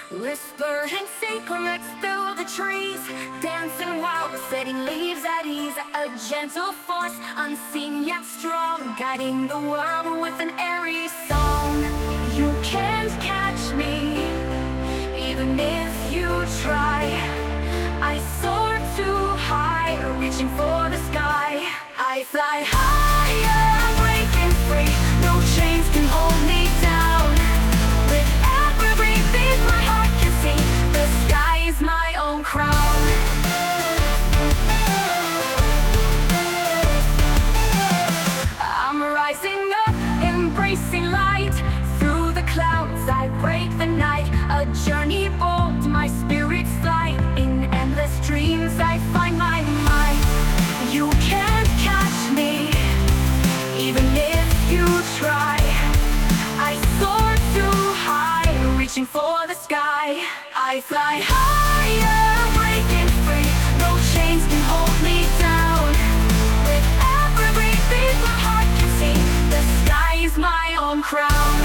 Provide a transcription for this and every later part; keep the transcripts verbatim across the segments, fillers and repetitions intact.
Whispering secrets through the trees, dancing while we're setting leaves at ease. A gentle force, unseen yet strong, guiding the world with an airy song. You can't catch me, even if you try. I soar too high, reaching for the sky. I fly higher, I'm breaking free. No chains can hold me down. With every beat my heart can see, the sky is my own crown. I'm rising up, embracing light. Through the clouds I break the night. A journey bold, my spirit's flight. In endless dreams I find my mind. You can't catch me, even if you try. I soar too high, reaching for the sky. I fly higher, breaking free. No chains can hold me down. With every beat my heart can see, the sky is my own crown.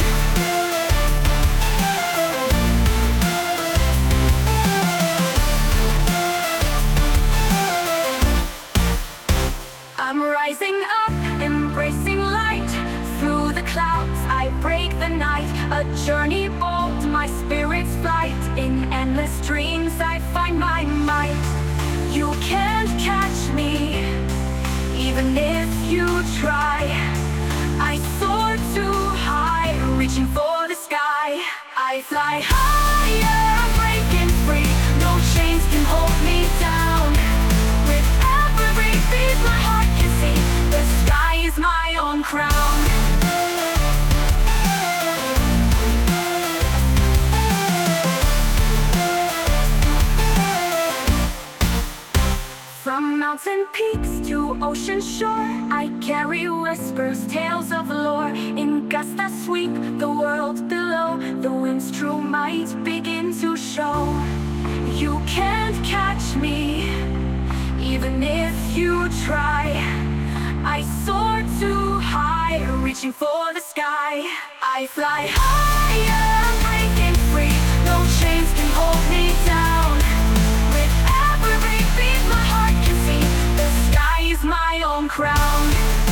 I'm rising up, embracing light. Through the clouds I break the night. A journey bold, my spirit's flight. In endless dreams I find my might. You can't catch me, even if you try. I soar too high, reaching for the sky. I fly higher, I'm breaking free. No chains can hold me down. With every beat my heart can see, the sky is my own crown. From mountain peaks to ocean shore, I carry whispers, tales of lore. In gusts that sweep the world below, the wind's true might begin to show. You can't catch me, even if you try. I soar too high, reaching for the sky. I fly higher, I'm breaking free. No chains can hold me down. With every beat my heart can see, the sky is my own crown.